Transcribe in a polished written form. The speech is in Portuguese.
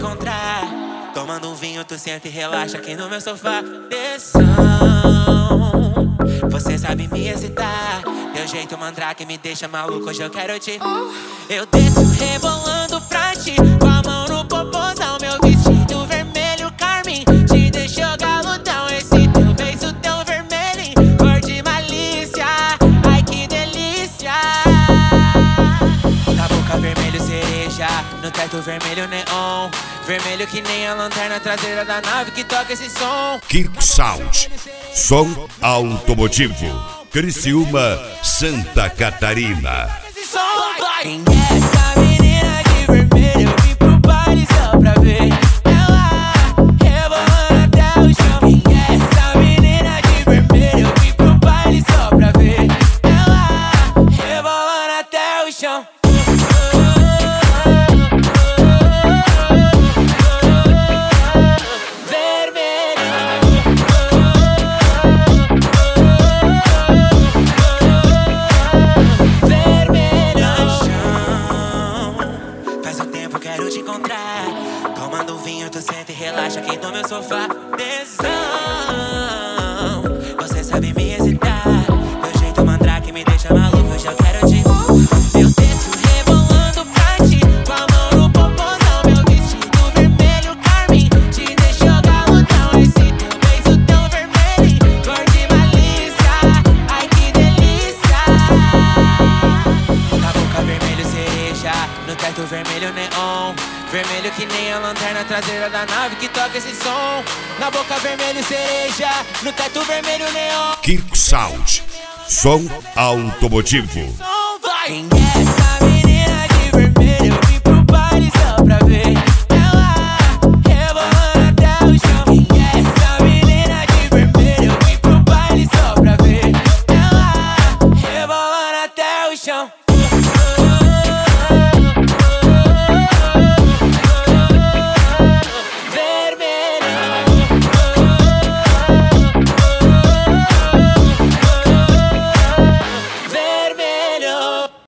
encontrar. Tomando um vinho, tu senta e relaxa aqui no meu sofá. Desção, você sabe me excitar. Teu jeito mandrake me deixa maluco, hoje eu quero te. Eu desço rebolando pra ti, com a mão no popozão. Meu vestido vermelho carmim te deixou galudão. Esse teu beijo tão vermelho, cor de malícia. Ai que delícia. Na boca vermelho cereja, no teto vermelho neon. Vermelho que nem a lanterna traseira da nave que toca esse som. Kirk Sound, som automotivo, Criciúma, Santa Catarina. Quem é essa menina de vermelho? Eu vim pro baile só pra ver ela rebolando até o chão. Quem é essa menina de vermelho? Eu vim pro baile só pra ver ela rebolando até o chão. Quero te encontrar. Tomando um vinho, tu senta e relaxa aqui no meu sofá. Tesão, você sabe me excitar. Teu jeito mandrake me deixa maluco, hoje eu quero te. Eu desço rebolando pra ti, com a mão no popozão. Meu vestido vermelho carmim te deixou galudão. Esse teu beijo tão vermelho, cor de malícia. Ai que delícia. Na boca vermelho cereja, no teto vermelho neon. Vermelho que nem a lanterna traseira da nave que toca esse som. Na boca vermelho cereja, no teto vermelho neon. Kirk Sound, som automotivo. Quem é essa menina de vermelho? Eu vim pro baile só pra ver ela rebolando até o chão. Quem é essa menina de vermelho? Eu vim pro baile só pra ver ela rebolando até o chão.